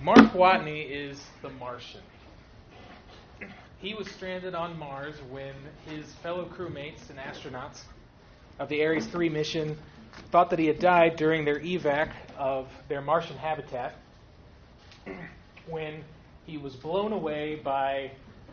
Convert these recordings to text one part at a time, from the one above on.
Mark Watney is the Martian. He was stranded on Mars when his fellow crewmates and astronauts of the Ares 3 mission thought that he had died during their evac of their Martian habitat when he was blown away by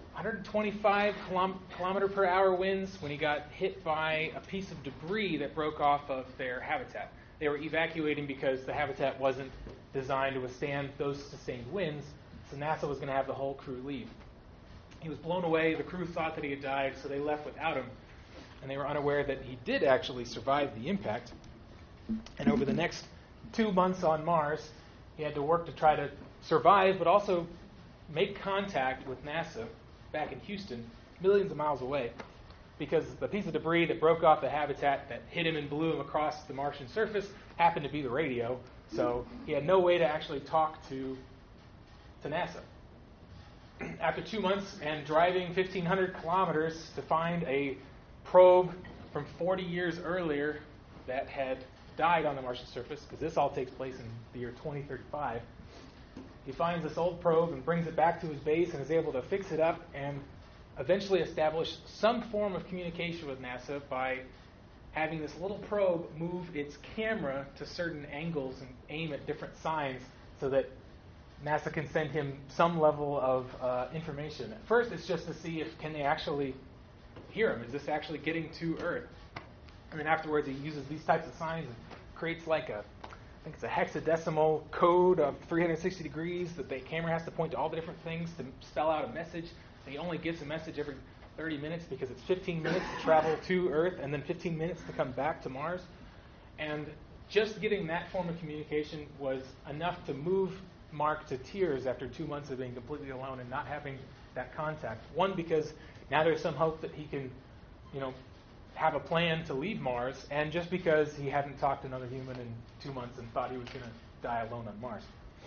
125 kilometer per hour winds when he got hit by a piece of debris that broke off of their habitat. They were evacuating because the habitat wasn't designed to withstand those sustained winds, so NASA was going to have the whole crew leave. He was blown away. The crew thought that he had died, so they left without him, and they were unaware that he did actually survive the impact. And over the next 2 months on Mars, he had to work to try to survive, but also make contact with NASA back in Houston, millions of miles away, because the piece of debris that broke off the habitat that hit him and blew him across the Martian surface happened to be the radio, so he had no way to actually talk to NASA. After 2 months and driving 1,500 kilometers to find a probe from 40 years earlier that had died on the Martian surface, because this all takes place in the year 2035, he finds this old probe and brings it back to his base and is able to fix it up and eventually establish some form of communication with NASA by having this little probe move its camera to certain angles and aim at different signs so that NASA can send him some level of information. At first, it's just to see if can they actually hear him. Is this actually getting to Earth? And then afterwards, he uses these types of signs and creates like I think it's a hexadecimal code of 360 degrees that the camera has to point to all the different things to spell out a message. He only gets a message every 30 minutes because it's 15 minutes to travel to Earth and then 15 minutes to come back to Mars. And just getting that form of communication was enough to move Mark to tears after 2 months of being completely alone and not having that contact. One, because now there's some hope that he can, have a plan to leave Mars, and just because he hadn't talked to another human in 2 months and thought he was going to die alone on Mars.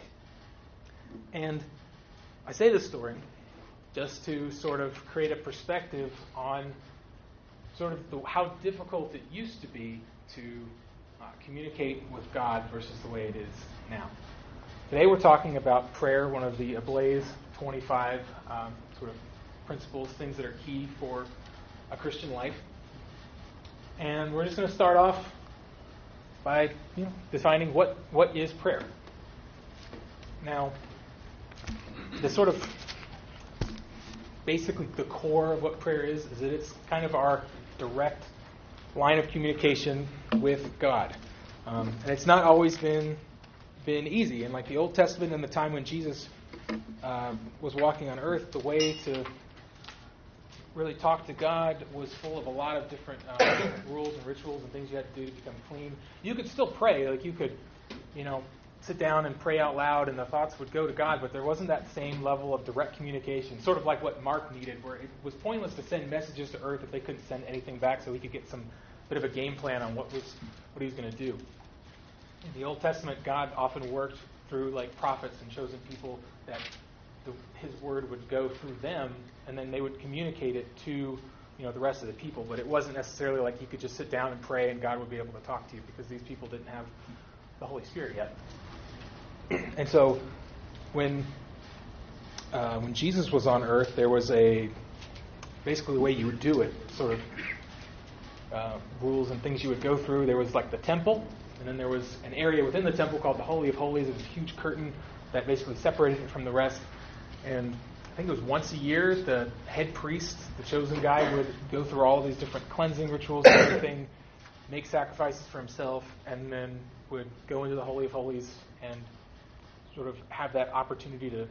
And I say this story just to sort of create a perspective on sort of how difficult it used to be to communicate with God versus the way it is now. Today we're talking about prayer, one of the Ablaze 25 sort of principles, things that are key for a Christian life. And we're just going to start off by defining what is prayer. Now, the sort of basically the core of what prayer is that it's kind of our direct line of communication with God. And it's not always been easy. And like the Old Testament and the time when Jesus was walking on earth, the way to really talk to God was full of a lot of different rules and rituals and things you had to do to become clean. You could still pray, like you could, sit down and pray out loud and the thoughts would go to God, but there wasn't that same level of direct communication, sort of like what Mark needed, where it was pointless to send messages to Earth if they couldn't send anything back so he could get some bit of a game plan on what he was going to do. In the Old Testament, God often worked through like prophets and chosen people that his word would go through them, and then they would communicate it to the rest of the people. But it wasn't necessarily like you could just sit down and pray and God would be able to talk to you, because these people didn't have the Holy Spirit yet. And so when Jesus was on earth, there was basically the way you would do it, sort of rules and things you would go through. There was like the temple, and then there was an area within the temple called the Holy of Holies. It was a huge curtain that basically separated it from the rest. And I think it was once a year, the head priest, the chosen guy, would go through all these different cleansing rituals and everything, make sacrifices for himself, and then would go into the Holy of Holies and sort of have that opportunity to,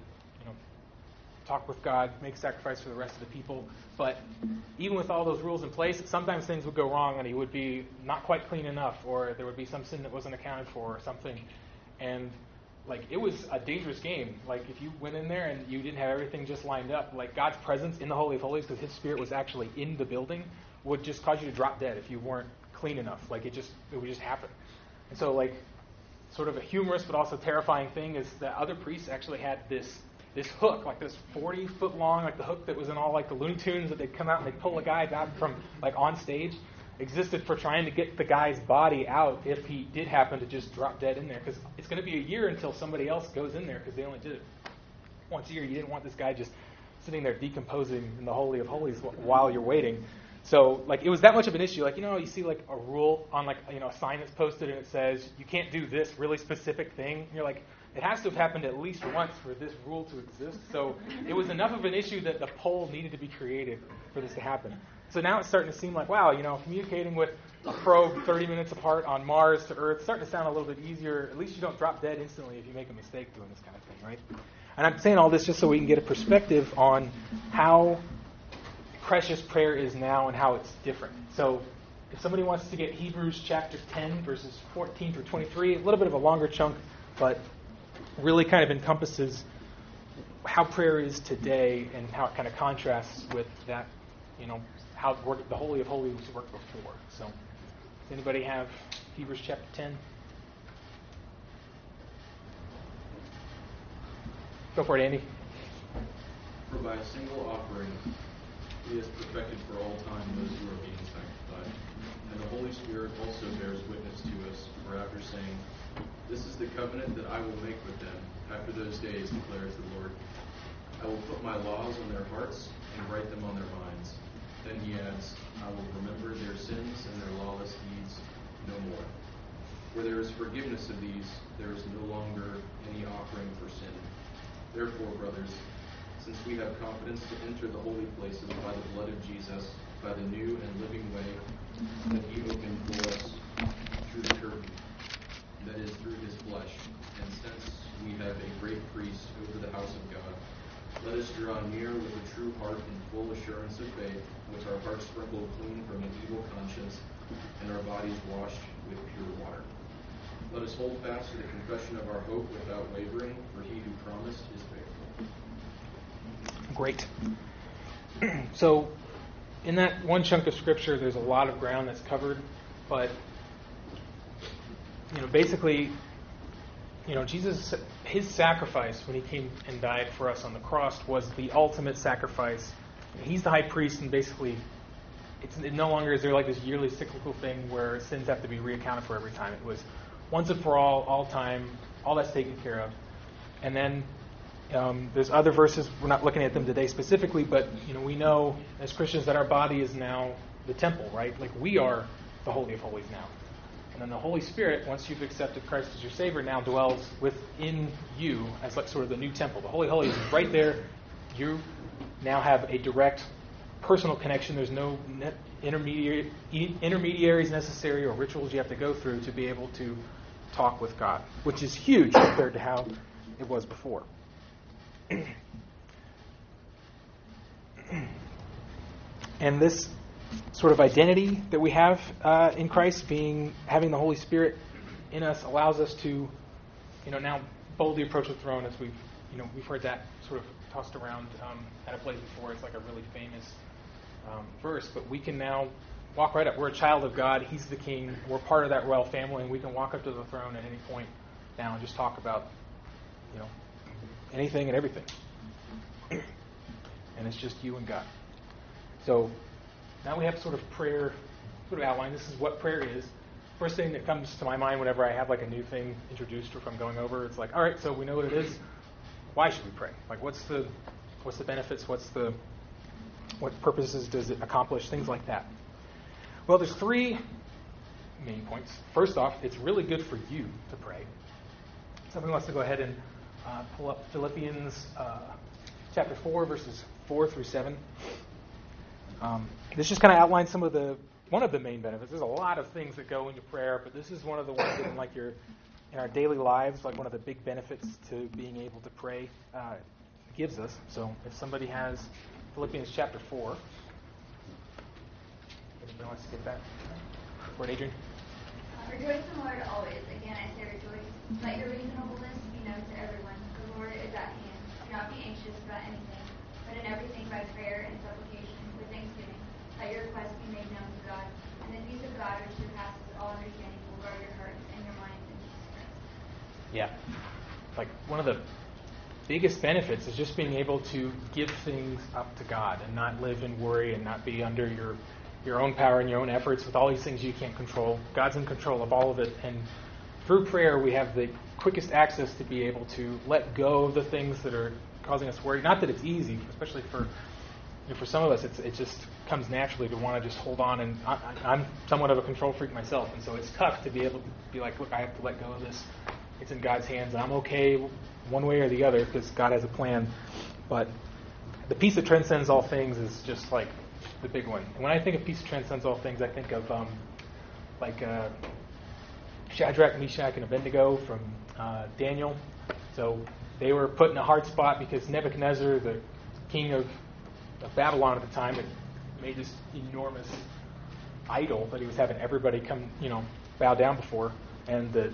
talk with God, make sacrifice for the rest of the people. But even with all those rules in place, sometimes things would go wrong and he would be not quite clean enough, or there would be some sin that wasn't accounted for or something. And it was a dangerous game. If you went in there and you didn't have everything just lined up, God's presence in the Holy of Holies, because his Spirit was actually in the building, would just cause you to drop dead if you weren't clean enough. It would just happen. And so, sort of a humorous but also terrifying thing is that other priests actually had this hook, this 40-foot long, the hook that was in all the Looney Tunes that they'd come out and they'd pull a guy out from on stage. existed for trying to get the guy's body out if he did happen to just drop dead in there. Because it's going to be a year until somebody else goes in there, because they only did it once a year. You didn't want this guy just sitting there decomposing in the Holy of Holies while you're waiting. So, it was that much of an issue. You see, a rule on, a sign that's posted and it says, you can't do this really specific thing. And you're like, it has to have happened at least once for this rule to exist. So it was enough of an issue that the pole needed to be created for this to happen. So now it's starting to seem like, wow, communicating with a probe 30 minutes apart on Mars to Earth, starting to sound a little bit easier. At least you don't drop dead instantly if you make a mistake doing this kind of thing, right? And I'm saying all this just so we can get a perspective on how precious prayer is now and how it's different. So if somebody wants to get Hebrews chapter 10, verses 14 through 23, a little bit of a longer chunk, but really kind of encompasses how prayer is today and how it kind of contrasts with that, how the Holy of Holies worked before. So does anybody have Hebrews chapter 10? Go for it, Andy. For by a single offering he has perfected for all time those who are being sanctified. And the Holy Spirit also bears witness to us, for after saying, "This is the covenant that I will make with them after those days, declares the Lord. I will put my laws on their hearts and write them on their minds." Then he adds, "I will remember their sins and their lawless deeds no more. Where there is forgiveness of these, there is no longer any offering for sin. Therefore, brothers, since we have confidence to enter the holy places by the blood of Jesus, by the new and living way that he opened for us through the curtain, that is, through his flesh, and since we have a great priest over the house of God, let us draw near with a true heart and full assurance of faith, with our hearts sprinkled clean from an evil conscience, and our bodies washed with pure water. Let us hold fast to the confession of our hope without wavering, for he who promised is faithful." Great. So in that one chunk of Scripture, there's a lot of ground that's covered, but basically, Jesus, his sacrifice when he came and died for us on the cross was the ultimate sacrifice. He's the high priest, and basically, it no longer is there this yearly cyclical thing where sins have to be reaccounted for every time. It was once and for all time, all that's taken care of. And then there's other verses, we're not looking at them today specifically, but we know as Christians that our body is now the temple, right? We are the Holy of Holies now. And then the Holy Spirit, once you've accepted Christ as your Savior, now dwells within you as sort of the new temple. The Holy of Holies is right there. You now have a direct personal connection. There's no intermediaries necessary or rituals you have to go through to be able to talk with God, which is huge compared to how it was before. And this sort of identity that we have in Christ, having the Holy Spirit in us, allows us to, now boldly approach the throne, as we've heard that sort of tossed around at a place before. It's a really famous verse, but we can now walk right up. We're a child of God. He's the King. We're part of that royal family, and we can walk up to the throne at any point now and just talk about, anything and everything. And it's just you and God. So now we have sort of prayer sort of outline. This is what prayer is. First thing that comes to my mind whenever I have a new thing introduced or if I'm going over, it's all right, so we know what it is. Why should we pray? What's the benefits? What purposes does it accomplish? Things like that. Well, there's three main points. First off, it's really good for you to pray. Somebody wants to go ahead and pull up Philippians chapter 4, verses 4 through 7. This just kind of outlines one of the main benefits. There's a lot of things that go into prayer, but this is one of the ones that in our daily lives, one of the big benefits to being able to pray gives us. So if somebody has Philippians chapter 4, anybody wants to get that? For it, Adrian? Rejoice in the Lord always. Again, I say rejoice. Let your reasonableness be known to everyone. The Lord is at hand. Do not be anxious about anything, but in everything by prayer and supplication with thanksgiving, let your requests be made known to God. And the peace of God, which surpasses all understanding, will guard your hearts and your minds in Jesus Christ. Yeah. One of the biggest benefits is just being able to give things up to God and not live in worry and not be under your your own power and your own efforts with all these things you can't control. God's in control of all of it. And through prayer, we have the quickest access to be able to let go of the things that are causing us worry. Not that it's easy, especially for some of us, it just comes naturally to want to just hold on. And I'm somewhat of a control freak myself, and so it's tough to be able to be like, look, I have to let go of this. It's in God's hands, and I'm okay one way or the other because God has a plan. But the peace that transcends all things is just like the big one. And when I think of peace that transcends all things, I think of Shadrach, Meshach, and Abednego from Daniel. So they were put in a hard spot because Nebuchadnezzar, the king of Babylon at the time, had made this enormous idol that he was having everybody come, bow down before. And the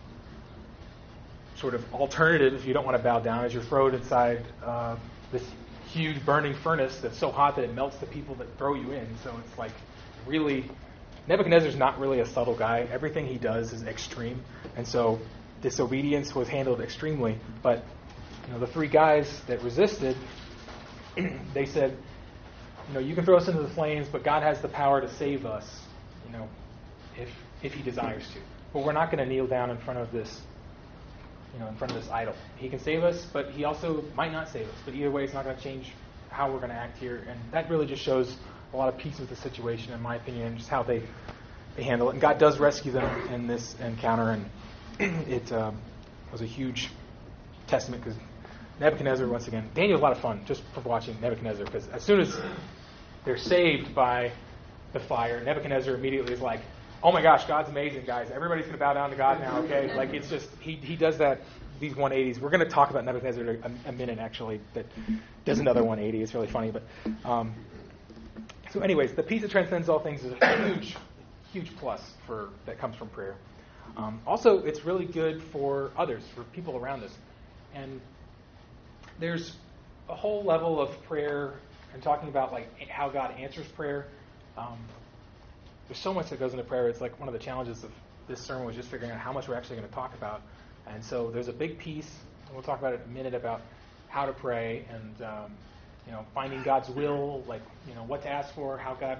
sort of alternative, if you don't want to bow down, is you're thrown inside this huge burning furnace that's so hot that it melts the people that throw you in. So it's like really, Nebuchadnezzar's not really a subtle guy. Everything he does is extreme. And so disobedience was handled extremely. But the three guys that resisted, they said, you can throw us into the flames, but God has the power to save us, if he desires to. But we're not going to kneel down in front of this, in front of this idol. He can save us, but he also might not save us. But either way, it's not going to change how we're going to act here. And that really just shows a lot of peace with the situation, in my opinion, and just how they handle it. And God does rescue them in this encounter, and it was a huge testament because Nebuchadnezzar, once again, Daniel's a lot of fun just for watching Nebuchadnezzar, because as soon as they're saved by the fire, Nebuchadnezzar immediately is like, oh my gosh, God's amazing, guys. Everybody's going to bow down to God now, okay? Like, it's just, he does that, these 180s. We're going to talk about Nebuchadnezzar in a minute, actually, that does another 180. It's really funny. But so anyways, the peace that transcends all things is a huge, huge plus that comes from prayer. Also, it's really good for others, for people around us. And there's a whole level of prayer and talking about like how God answers prayer. There's so much that goes into prayer. It's like one of the challenges of this sermon was just figuring out how much we're actually going to talk about. And so there's a big piece, and we'll talk about it in a minute, about how to pray and finding God's will, like what to ask for, how God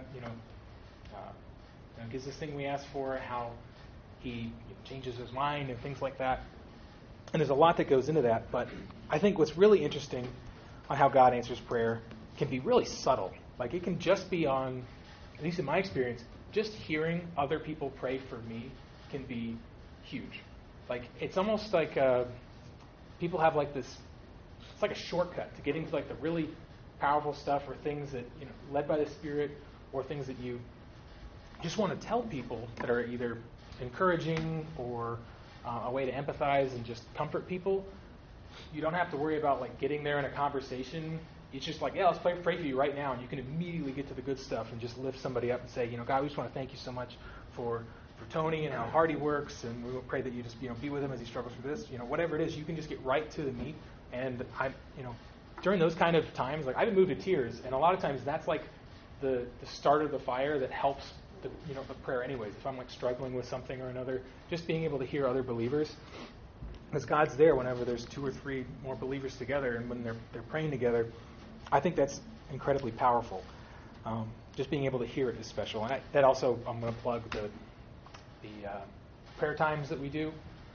gives this thing we ask for, how He changes His mind, and things like that. And there's a lot that goes into that. But I think what's really interesting on how God answers prayer can be really subtle. Like it can just be on, at least in my experience, just hearing other people pray for me can be huge. Like it's almost like people have like this. It's like a shortcut to getting to like the really powerful stuff, or things that led by the Spirit, or things that you just want to tell people that are either encouraging or a way to empathize and just comfort people. You don't have to worry about like getting there in a conversation. It's just like, yeah, let's pray for you right now, and you can immediately get to the good stuff and just lift somebody up and say, God, we just want to thank you so much for Tony and how hard he works, and we will pray that you just be with him as he struggles with this. Whatever it is, you can just get right to the meat. And during those kind of times, like I've been moved to tears, and a lot of times that's like the start of the fire that helps the prayer anyways. If I'm like struggling with something or another, just being able to hear other believers, because God's there whenever there's 2 or 3 more believers together, and when they're praying together. I think that's incredibly powerful. Just being able to hear it is special. And that also, I'm going to plug the prayer times that we do.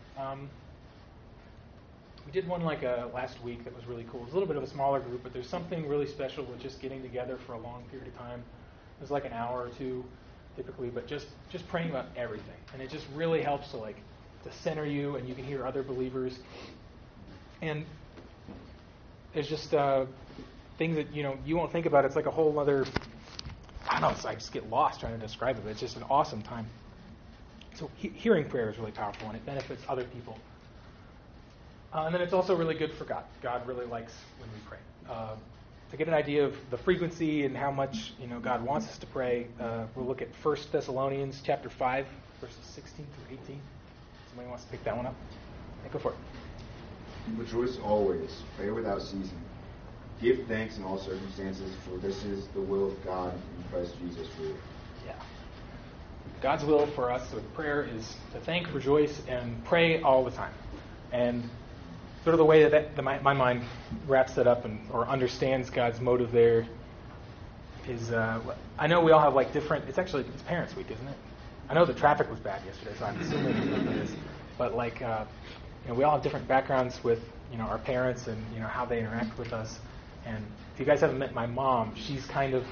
We did one last week that was really cool. It was a little bit of a smaller group, but there's something really special with just getting together for a long period of time. It was like an hour or 2 typically, but just praying about everything. And it just really helps to center you, and you can hear other believers. And there's just things that you won't think about. It's like a whole other, I don't know, I just get lost trying to describe it, but it's just an awesome time. So hearing prayer is really powerful, and it benefits other people. And then it's also really good for God. God really likes when we pray. To get an idea of the frequency and how much God wants us to pray, we'll look at 1 Thessalonians chapter 5, verses 16 through 18. Somebody wants to pick that one up? Yeah, go for it. Rejoice always, pray without ceasing. Give thanks in all circumstances, for this is the will of God in Christ Jesus for you. Yeah. God's will for us with prayer is to thank, rejoice, and pray all the time. And sort of the way that my mind wraps that up or understands God's motive there is I know we all have like different. It's Parents Week, isn't it? I know the traffic was bad yesterday, so I'm assuming it is. But like we all have different backgrounds with our parents and how they interact with us. And if you guys haven't met my mom, she's kind of.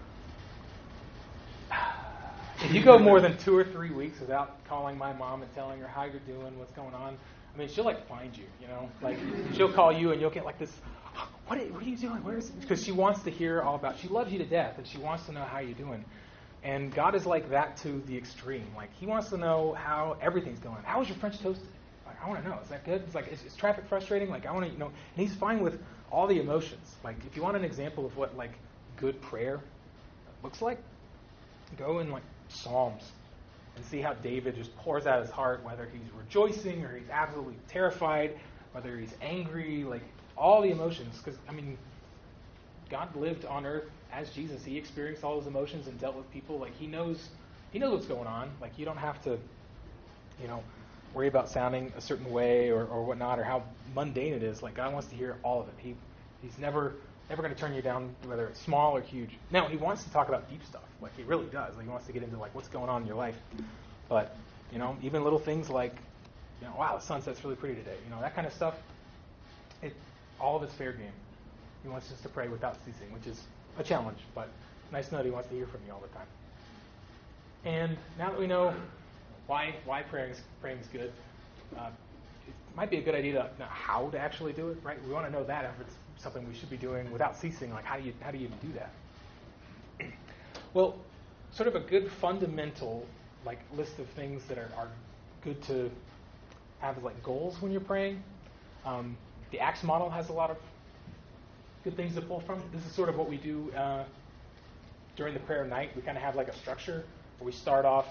If you go more than 2 or 3 weeks without calling my mom and telling her how you're doing, what's going on, I mean, she'll like find you, like she'll call you and you'll get like this, what are you doing? Where is it? Because she wants to hear all about, she loves you to death and she wants to know how you're doing. And God is like that to the extreme. Like he wants to know how everything's going. How was your French toast today? Like, I want to know. Is that good? It's like, is traffic frustrating? Like I want to, and he's fine with all the emotions. Like if you want an example of what like good prayer looks like, go in like Psalms and see how David just pours out his heart, whether he's rejoicing or he's absolutely terrified, whether he's angry, like all the emotions. Because, I mean, God lived on earth as Jesus. He experienced all those emotions and dealt with people. Like, he knows what's going on. Like, you don't have to, worry about sounding a certain way or whatnot, or how mundane it is. Like, God wants to hear all of it. He's never going to turn you down, whether it's small or huge. Now, he wants to talk about deep stuff. Like, he really does. Like, he wants to get into, like, what's going on in your life. But, even little things like, wow, the sunset's really pretty today. That kind of stuff, all of it's fair game. He wants us to pray without ceasing, which is a challenge, but nice to know that he wants to hear from you all the time. And now that we know why praying is good, it might be a good idea to know how to actually do it, right? We want to know that if it's something we should be doing without ceasing. Like, how do you even do that? Well, sort of a good fundamental like list of things that are good to have as like goals when you're praying. The Acts model has a lot of good things to pull from. This is sort of what we do during the prayer night. We kind of have like a structure where we start off.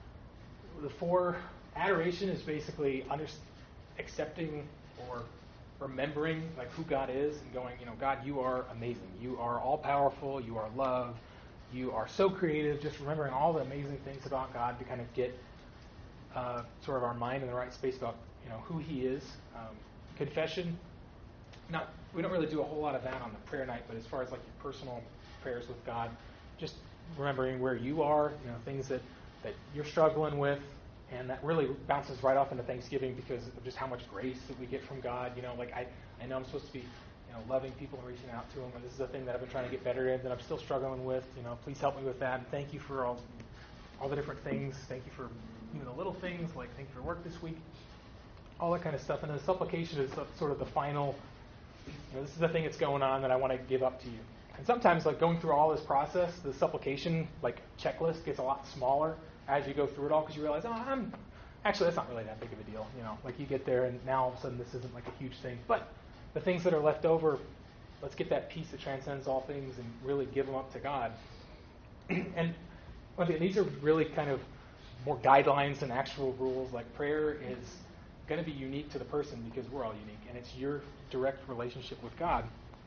Adoration is basically accepting or remembering like who God is and going, God, you are amazing. You are all powerful. You are love. You are so creative. Just remembering all the amazing things about God to kind of get sort of our mind in the right space about who He is. Confession. We don't really do a whole lot of that on the prayer night, but as far as like your personal prayers with God, just remembering where you are, things that you're struggling with, and that really bounces right off into Thanksgiving because of just how much grace that we get from God. Like I know I'm supposed to be loving people and reaching out to them, and this is a thing that I've been trying to get better in that I'm still struggling with. Please help me with that. And thank you for all the different things. Thank you for even the little things, like thank you for work this week, all that kind of stuff. And then supplication is sort of the final. This is the thing that's going on that I want to give up to you. And sometimes, like going through all this process, the supplication like checklist gets a lot smaller as you go through it all because you realize, actually that's not really that big of a deal. Like you get there and now all of a sudden this isn't like a huge thing. But the things that are left over, let's get that peace that transcends all things and really give them up to God. And these are really kind of more guidelines than actual rules. Like prayer is going to be unique to the person because we're all unique, and it's your direct relationship with God.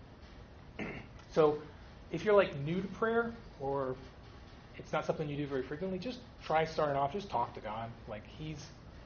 So if you're like new to prayer or it's not something you do very frequently, just try starting off, just talk to God. Like he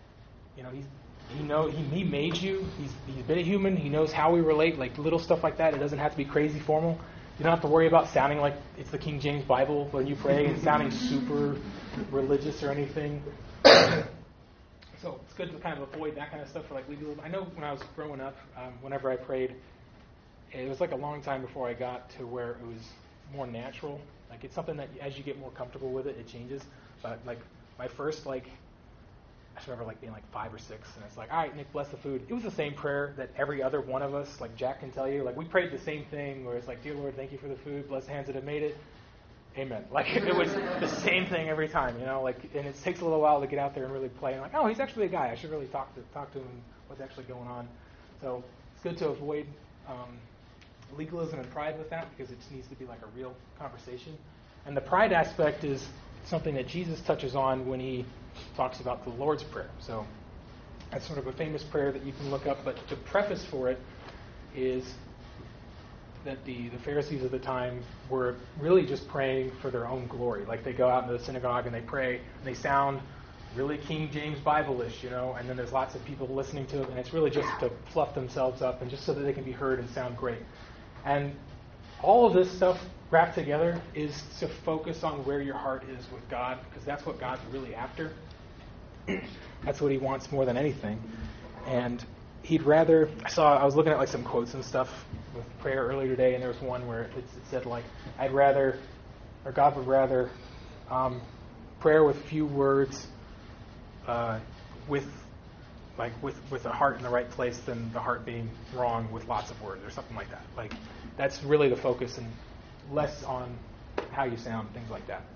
made you, he's been a human, he knows how we relate, like little stuff like that. It doesn't have to be crazy formal. You don't have to worry about sounding like it's the King James Bible when you pray and sounding super religious or anything. So it's good to kind of avoid that kind of stuff for like legalism. I know when I was growing up, whenever I prayed, it was like a long time before I got to where it was more natural. Like it's something that as you get more comfortable with it, it changes. But like my first I just remember like being like 5 or 6, and it's like, all right, Nick, bless the food. It was the same prayer that every other one of us, like Jack can tell you, like we prayed the same thing where it's like, dear Lord, thank you for the food, bless the hands that have made it. Amen. Like it was the same thing every time, and it takes a little while to get out there and really play. And like, oh, he's actually a guy. I should really talk to him and what's actually going on. So it's good to avoid legalism and pride with that because it just needs to be like a real conversation. And the pride aspect is something that Jesus touches on when he talks about the Lord's Prayer. So that's sort of a famous prayer that you can look up. But the preface for it is that the Pharisees of the time were really just praying for their own glory. Like they go out into the synagogue and they pray, and they sound really King James Bible-ish, and then there's lots of people listening to it, and it's really just to fluff themselves up and just so that they can be heard and sound great. And all of this stuff wrapped together is to focus on where your heart is with God, because that's what God's really after. That's what he wants more than anything. And he'd rather, I was looking at like some quotes and stuff with prayer earlier today, and there was one where it said like, I'd rather, or God would rather, prayer with few words, with a heart in the right place than the heart being wrong with lots of words, or something like that. Like, that's really the focus, and less on how you sound, things like that.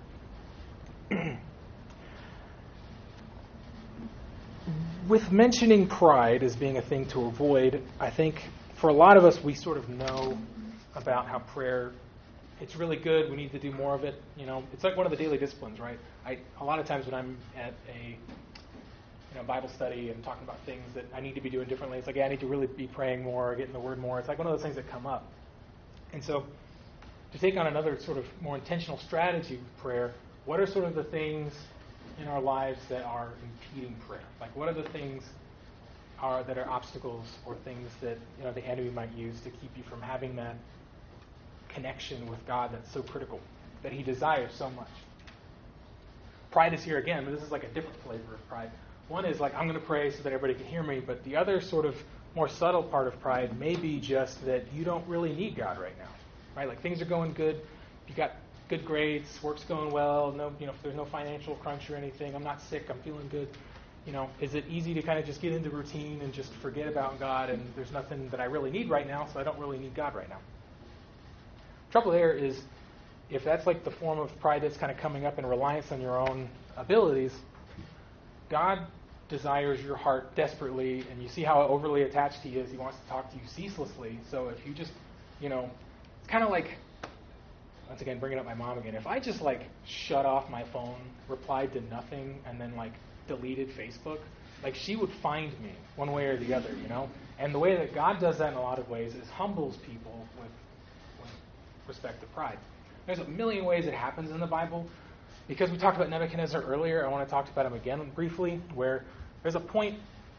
With mentioning pride as being a thing to avoid, I think for a lot of us, we sort of know about how prayer, it's really good, we need to do more of it. You know, it's like one of the daily disciplines, right? A lot of times when I'm at a Bible study and talking about things that I need to be doing differently, it's like, I need to really be praying more, getting the word more. It's like one of those things that come up. And so to take on another sort of more intentional strategy with prayer, what are sort of the things in our lives that are impeding prayer? Like, what are the things that are obstacles or things that the enemy might use to keep you from having that connection with God that's so critical, that he desires so much? Pride is here again, but this is like a different flavor of pride. One is like, I'm going to pray so that everybody can hear me, but the other sort of more subtle part of pride may be just that you don't really need God right now, right? Like, things are going good, you got good grades, work's going well, if there's no financial crunch or anything, I'm not sick, I'm feeling good. Is it easy to kind of just get into routine and just forget about God, and there's nothing that I really need right now, so I don't really need God right now? Trouble there is, if that's like the form of pride that's kind of coming up in reliance on your own abilities, God desires your heart desperately, and you see how overly attached he is. He wants to talk to you ceaselessly. So if you just, it's kind of like, once again, bringing up my mom again, if I just like shut off my phone, replied to nothing, and then like deleted Facebook, like she would find me one way or the other, And the way that God does that in a lot of ways is humbles people with respect to pride. There's a million ways it happens in the Bible. Because we talked about Nebuchadnezzar earlier, I want to talk about him again briefly, where there's a point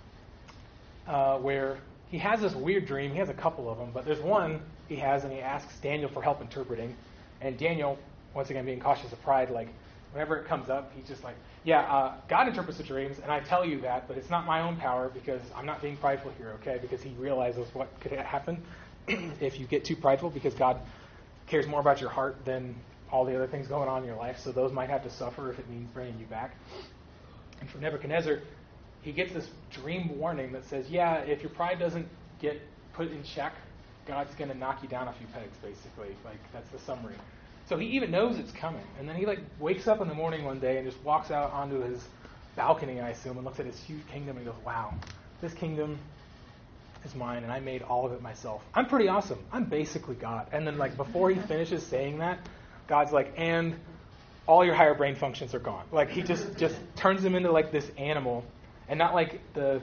where he has this weird dream. He has a couple of them, but there's one he has, and he asks Daniel for help interpreting. And Daniel, once again being cautious of pride, like whenever it comes up, he's just like, God interprets the dreams, and I tell you that, but it's not my own power because I'm not being prideful here, okay? Because he realizes what could happen if you get too prideful, because God cares more about your heart than all the other things going on in your life, so those might have to suffer if it means bringing you back. And for Nebuchadnezzar, he gets this dream warning that says, if your pride doesn't get put in check, God's going to knock you down a few pegs, basically. Like, that's the summary. So he even knows it's coming. And then he wakes up in the morning one day and just walks out onto his balcony, I assume, and looks at his huge kingdom and goes, wow, this kingdom is mine, and I made all of it myself. I'm pretty awesome. I'm basically God. And then before he finishes saying that, God's like, and all your higher brain functions are gone. Like, he just turns him into this animal, and not like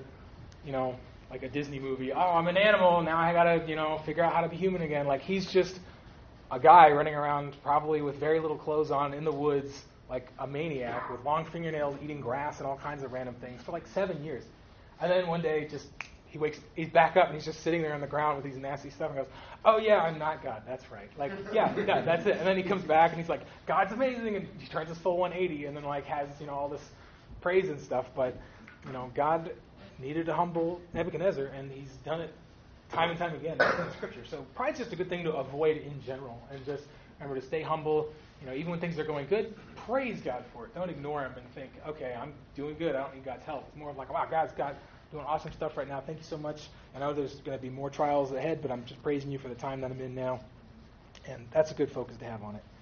like a Disney movie. Oh, I'm an animal, now I gotta, figure out how to be human again. Like, he's just a guy running around probably with very little clothes on in the woods, like a maniac with long fingernails, eating grass and all kinds of random things for 7 years. And then one day he's back up and he's just sitting there on the ground with these nasty stuff and goes, oh yeah, I'm not God, that's right. God, that's it. And then he comes back and he's like, God's amazing, and he turns his full 180 and then has, all this praise and stuff. But, God needed to humble Nebuchadnezzar, and he's done it time and time again in Scripture. So pride's just a good thing to avoid in general, and just remember to stay humble. Even when things are going good, praise God for it. Don't ignore him and think, okay, I'm doing good, I don't need God's help. It's more of wow, God's doing awesome stuff right now. Thank you so much. I know there's going to be more trials ahead, but I'm just praising you for the time that I'm in now. And that's a good focus to have on it.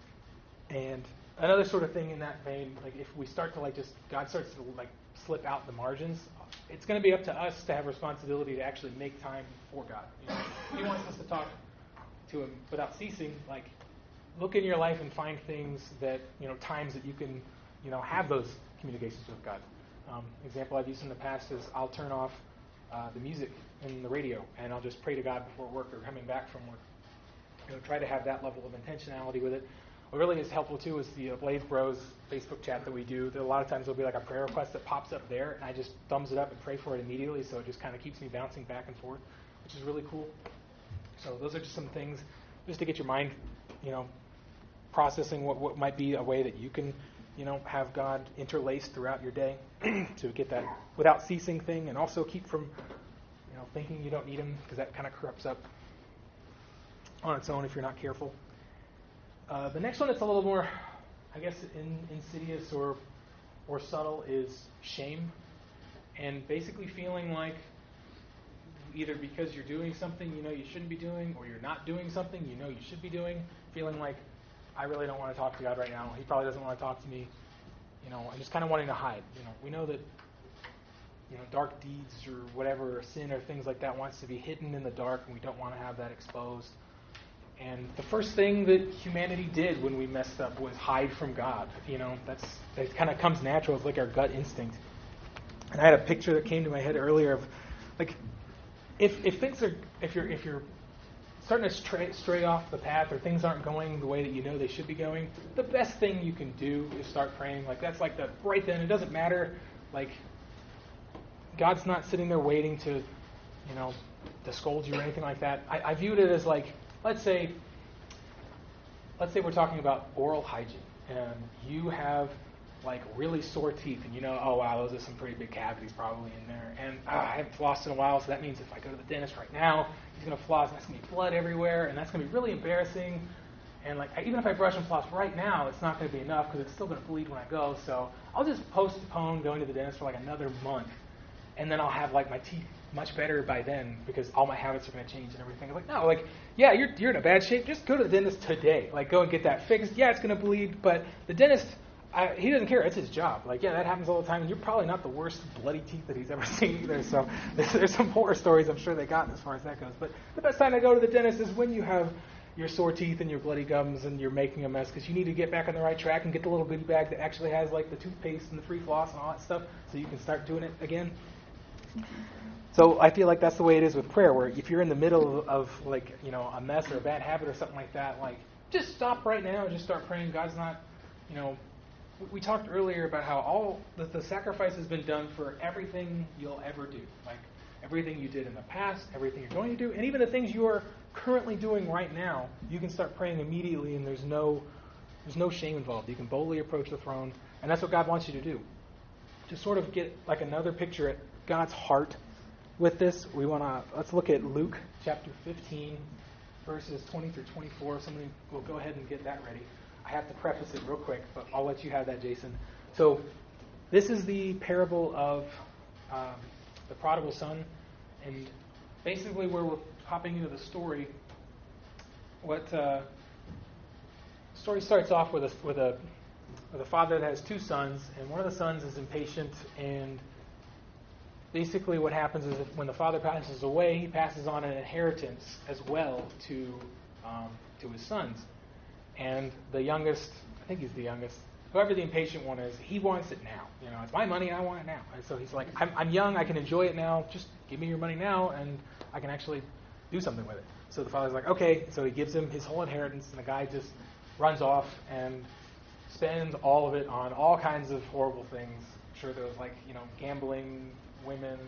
And another sort of thing in that vein, if we start to God starts to slip out the margins, it's going to be up to us to have responsibility to actually make time for God. He wants us to talk to him without ceasing. Look in your life and find things that, times that you can, have those communications with God. Example I've used in the past is I'll turn off the music in the radio, and I'll just pray to God before work or coming back from work. Try to have that level of intentionality with it. What really is helpful too is the Blades Bros Facebook chat that we do. A lot of times there'll be a prayer request that pops up there, and I just thumbs it up and pray for it immediately, so it just kind of keeps me bouncing back and forth, which is really cool. So those are just some things just to get your mind, processing what might be a way that you can, have God interlaced throughout your day to get that without ceasing thing, and also keep from, thinking you don't need Him, because that kind of corrupts up on its own if you're not careful. The next one that's a little more, I guess, insidious or subtle is shame, and basically feeling like either because you're doing something you shouldn't be doing, or you're not doing something you should be doing, feeling like, I really don't want to talk to God right now. He probably doesn't want to talk to me. I'm just kind of wanting to hide. We know that dark deeds or whatever, or sin or things like that wants to be hidden in the dark, and we don't want to have that exposed. And the first thing that humanity did when we messed up was hide from God. That kind of comes natural. It's like our gut instinct. And I had a picture that came to my head earlier of, like, if you're starting to stray off the path, or things aren't going the way that they should be going, the best thing you can do is start praying. Like, that's like the right then. It doesn't matter. Like, God's not sitting there waiting to scold you or anything like that. I viewed it as like, let's say we're talking about oral hygiene, and you have like really sore teeth, and oh wow, those are some pretty big cavities probably in there, and I haven't flossed in a while, so that means if I go to the dentist right now, he's going to floss, and that's going to be blood everywhere, and that's going to be really embarrassing. And like, even if I brush and floss right now, it's not going to be enough because it's still going to bleed when I go. So I'll just postpone going to the dentist for like another month, and then I'll have like my teeth much better by then because all my habits are going to change and everything. I'm like, no, like, yeah, you're in a bad shape. Just go to the dentist today. Like, go and get that fixed. Yeah, it's going to bleed, but the dentist, he doesn't care. It's his job. Like, yeah, that happens all the time, and you're probably not the worst bloody teeth that he's ever seen either. So there's some horror stories I'm sure they got as far as that goes. But the best time to go to the dentist is when you have your sore teeth and your bloody gums and you're making a mess, because you need to get back on the right track and get the little goodie bag that actually has like the toothpaste and the free floss and all that stuff, so you can start doing it again. So I feel like that's the way it is with prayer, where if you're in the middle of like, a mess or a bad habit or something like that, like, just stop right now and just start praying. God's not, we talked earlier about how all the sacrifice has been done for everything you'll ever do. Like, everything you did in the past, everything you're going to do, and even the things you are currently doing right now, you can start praying immediately, and there's no shame involved. You can boldly approach the throne, and that's what God wants you to do. To sort of get like another picture at God's heart with this, let's look at Luke chapter 15, verses 20 through 24. Somebody will go ahead and get that ready. I have to preface it real quick, but I'll let you have that, Jason. So this is the parable of the prodigal son, and basically where we're hopping into the story, the story starts off with a father that has two sons, and one of the sons is impatient, and basically what happens is that when the father passes away, he passes on an inheritance as well to his sons. And the youngest, I think he's the youngest, whoever the impatient one is, he wants it now. It's my money, I want it now. And so he's like, I'm young, I can enjoy it now, just give me your money now, and I can actually do something with it. So the father's like, okay. So he gives him his whole inheritance, and the guy just runs off and spends all of it on all kinds of horrible things. I'm sure there was like, gambling, women,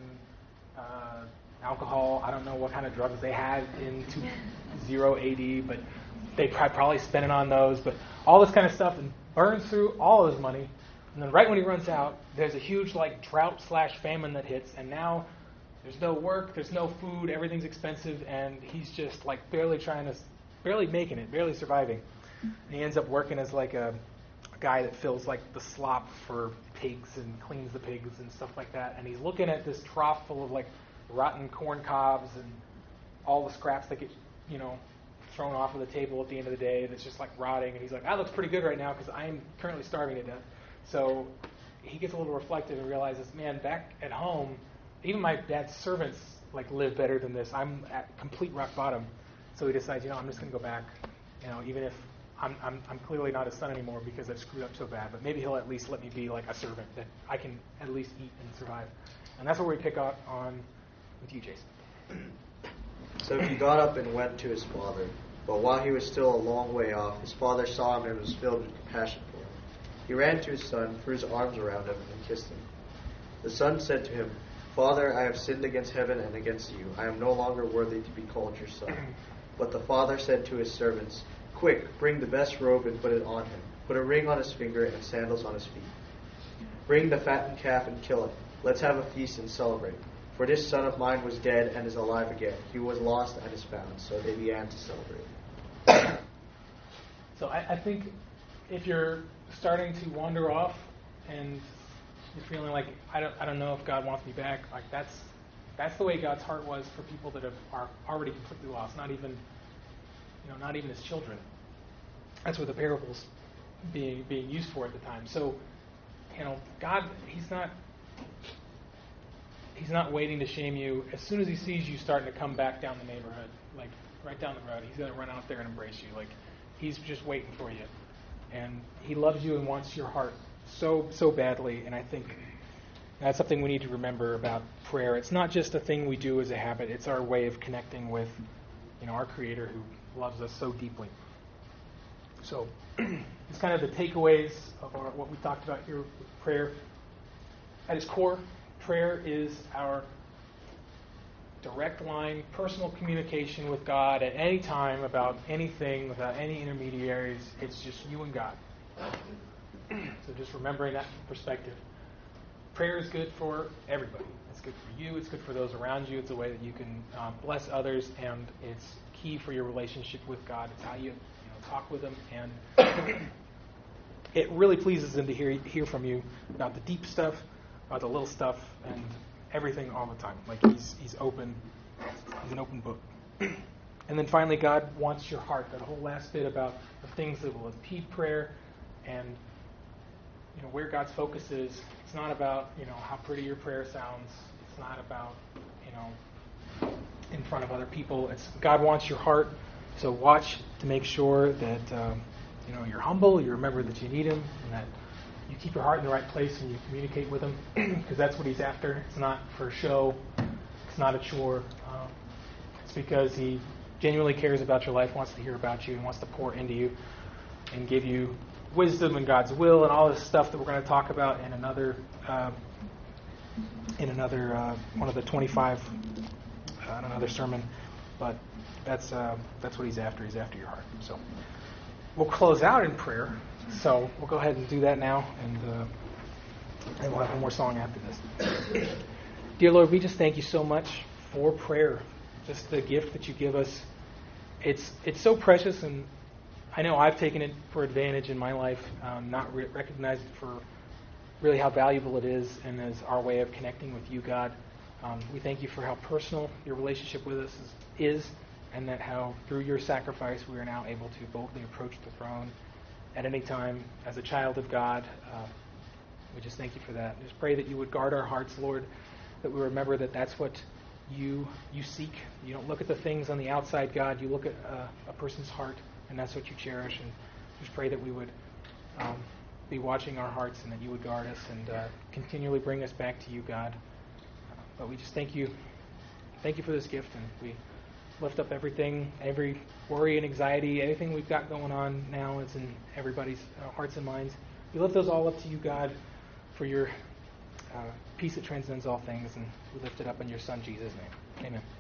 alcohol. I don't know what kind of drugs they had in 20 AD, but they probably spent it on those. But all this kind of stuff, and burns through all of his money. And then right when he runs out, there's a huge like drought/famine that hits, and now there's no work, there's no food, everything's expensive, and he's just like barely making it, barely surviving. And he ends up working as like a guy that fills like the slop for pigs and cleans the pigs and stuff like that. And he's looking at this trough full of like rotten corn cobs and all the scraps that get, thrown off of the table at the end of the day that's just like rotting. And he's like, that looks pretty good right now because I'm currently starving to death. So he gets a little reflective and realizes, man, back at home, even my dad's servants like live better than this. I'm at complete rock bottom. So he decides, I'm just going to go back, even if I'm clearly not his son anymore because I've screwed up so bad, but maybe he'll at least let me be like a servant that I can at least eat and survive. And that's where we pick up on with you, Jason. So he got up and went to his father. But while he was still a long way off, his father saw him and was filled with compassion for him. He ran to his son, threw his arms around him, and kissed him. The son said to him, Father, I have sinned against heaven and against you. I am no longer worthy to be called your son. But the father said to his servants, "Quick, bring the best robe and put it on him. Put a ring on his finger and sandals on his feet. Bring the fattened calf and kill it. Let's have a feast and celebrate. For this son of mine was dead and is alive again. He was lost and is found." So they began to celebrate. So I think if you're starting to wander off and you're feeling like I don't know if God wants me back, like that's the way God's heart was for people that are already completely lost, not even his children. That's what the parable's being used for at the time. So, God, He's not waiting to shame you. As soon as He sees you starting to come back down the neighborhood, like right down the road, He's going to run out there and embrace you. Like He's just waiting for you, and He loves you and wants your heart so badly. And I think that's something we need to remember about prayer. It's not just a thing we do as a habit. It's our way of connecting with, our Creator who loves us so deeply. So, it's kind of the takeaways of what we talked about here with prayer. At its core, prayer is our direct line, personal communication with God at any time about anything without any intermediaries. It's just you and God. So just remembering that perspective. Prayer is good for everybody. It's good for you. It's good for those around you. It's a way that you can bless others, and it's key for your relationship with God. It's how you talk with Him, and it really pleases Him to hear from you about the deep stuff, about the little stuff, and everything all the time. Like He's open. He's an open book. And then finally, God wants your heart. That whole last bit about the things that will impede prayer, and where God's focus is. It's not about how pretty your prayer sounds. It's not about in front of other people. It's God wants your heart. So watch to make sure that you're humble. You remember that you need Him, and that you keep your heart in the right place and you communicate with Him, because that's what He's after. It's not for show. It's not a chore. It's because He genuinely cares about your life, wants to hear about you, and wants to pour into you and give you wisdom and God's will and all this stuff that we're going to talk about in another one of the 25 in another sermon. But that's what He's after. He's after your heart. So we'll close out in prayer. So we'll go ahead and do that now, and we'll have one more song after this. Dear Lord, we just thank You so much for prayer, just the gift that You give us. It's so precious, and I know I've taken it for advantage in my life, not recognized it for really how valuable it is, and as our way of connecting with You, God. We thank You for how personal Your relationship with us is, and that how through Your sacrifice we are now able to boldly approach the throne at any time as a child of God. We just thank You for that. Just pray that You would guard our hearts, Lord, that we remember that that's what You seek. You don't look at the things on the outside, God. You look at a person's heart, and that's what You cherish. And just pray that we would be watching our hearts, and that You would guard us and continually bring us back to You, God. But we just thank You for this gift, and we lift up everything, every worry and anxiety, anything we've got going on now. It's in everybody's hearts and minds. We lift those all up to You, God, for Your peace that transcends all things, and we lift it up in Your Son, Jesus' name. Amen.